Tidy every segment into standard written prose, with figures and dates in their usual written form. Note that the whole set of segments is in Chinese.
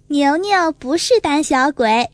牛牛不是胆小鬼。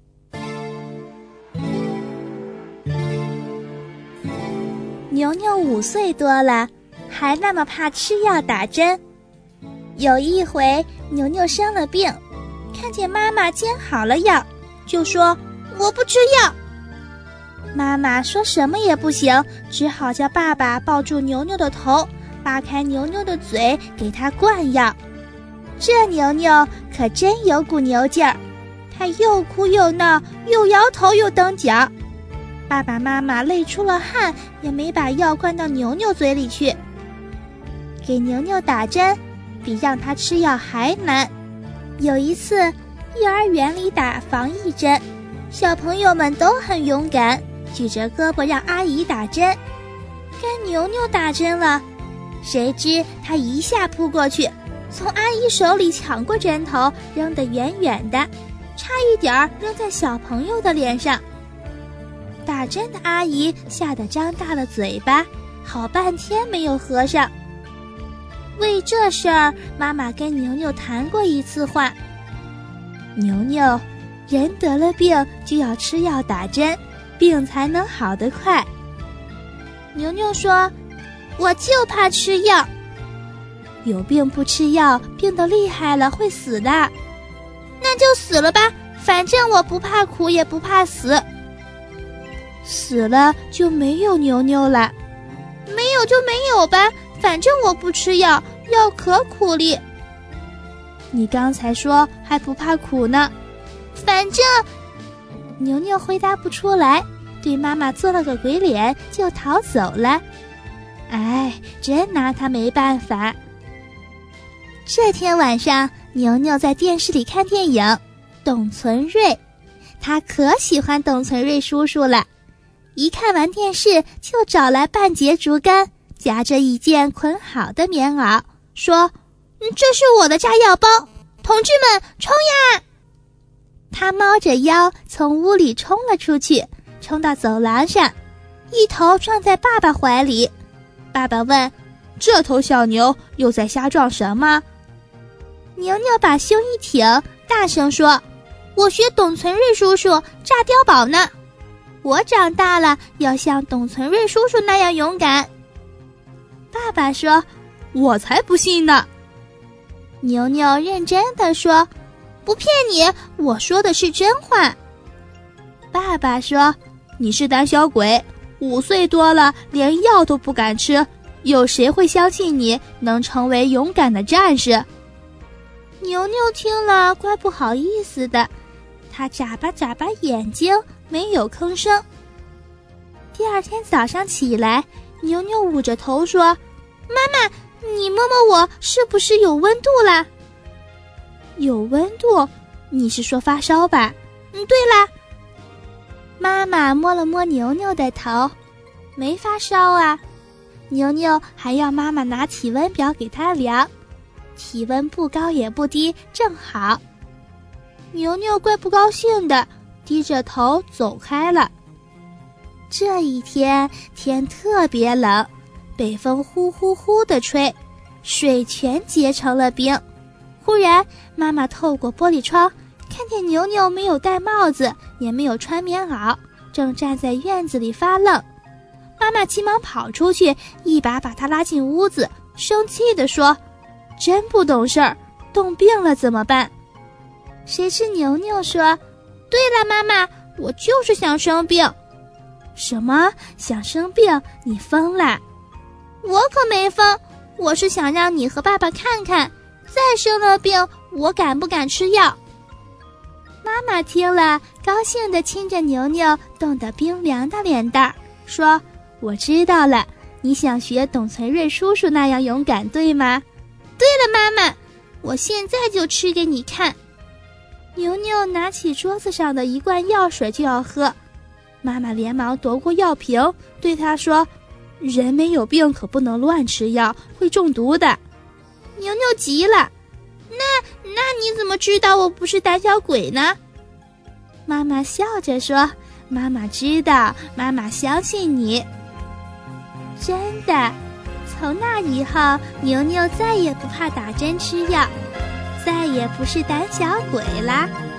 牛牛5岁多了，还那么怕吃药打针。有一回，牛牛生了病，看见妈妈煎好了药，就说我不吃药。妈妈说什么也不行，只好叫爸爸抱住牛牛的头，扒开牛牛的嘴，给他灌药。这牛牛可真有股牛劲儿，他又哭又闹，又摇头又蹬脚。爸爸妈妈累出了汗，也没把药灌到牛牛嘴里去。给牛牛打针比让他吃药还难。有一次，幼儿园里打防疫针，小朋友们都很勇敢，举着胳膊让阿姨打针。该牛牛打针了，谁知他一下扑过去，从阿姨手里抢过针头，扔得远远的，差一点扔在小朋友的脸上。打针的阿姨吓得张大了嘴巴，好半天没有合上。为这事儿，妈妈跟牛牛谈过一次话。牛牛，人得了病就要吃药打针，病才能好得快。牛牛说，我就怕吃药。有病不吃药，病得厉害了会死的。那就死了吧，反正我不怕苦也不怕死。死了就没有牛牛了。没有就没有吧，反正我不吃药，药可苦哩。你刚才说还不怕苦呢。反正……牛牛回答不出来，对妈妈做了个鬼脸就逃走了。哎，真拿他没办法。这天晚上，牛牛在电视里看电影《董存瑞》，他可喜欢董存瑞叔叔了。一看完电视，就找来半截竹竿，夹着一件捆好的棉袄，说：“这是我的炸药包，同志们冲呀！”他猫着腰从屋里冲了出去，冲到走廊上，一头撞在爸爸怀里。爸爸问：“这头小牛又在瞎撞什么？”牛牛把胸一挺，大声说：“我学董存瑞叔叔炸碉堡呢。我长大了要像董存瑞叔叔那样勇敢。”爸爸说：“我才不信呢。”牛牛认真地说：“不骗你，我说的是真话。”爸爸说：“你是胆小鬼，5岁多了连药都不敢吃，有谁会相信你能成为勇敢的战士？”牛牛听了怪不好意思的，他眨巴眨巴眼睛，没有吭声。第二天早上起来，牛牛捂着头说：“妈妈，你摸摸我是不是有温度啦？”“有温度？你是说发烧吧？”“对啦。”妈妈摸了摸牛牛的头，没发烧啊。牛牛还要妈妈拿体温表给他量，体温不高也不低，正好。牛牛怪不高兴的，低着头走开了。这一天天特别冷，北风呼呼呼地吹，水全结成了冰。忽然，妈妈透过玻璃窗看见牛牛没有戴帽子，也没有穿棉袄，正站在院子里发愣。妈妈急忙跑出去，一把把他拉进屋子，生气地说：“真不懂事儿，冻病了怎么办？”谁知牛牛说：“对了，妈妈，我就是想生病。”“什么？想生病？你疯了！”“我可没疯，我是想让你和爸爸看看，再生了病，我敢不敢吃药。”妈妈听了，高兴地亲着牛牛冻得冰凉的脸蛋儿，说：“我知道了，你想学董存瑞叔叔那样勇敢，对吗？”“对了，妈妈，我现在就吃给你看。”牛牛拿起桌子上的一罐药水就要喝，妈妈连忙夺过药瓶，对他说：“人没有病可不能乱吃药，会中毒的。”牛牛急了：“那你怎么知道我不是胆小鬼呢？”妈妈笑着说：“妈妈知道，妈妈相信你。”真的，从那以后，牛牛再也不怕打针吃药。 再也不是胆小鬼啦。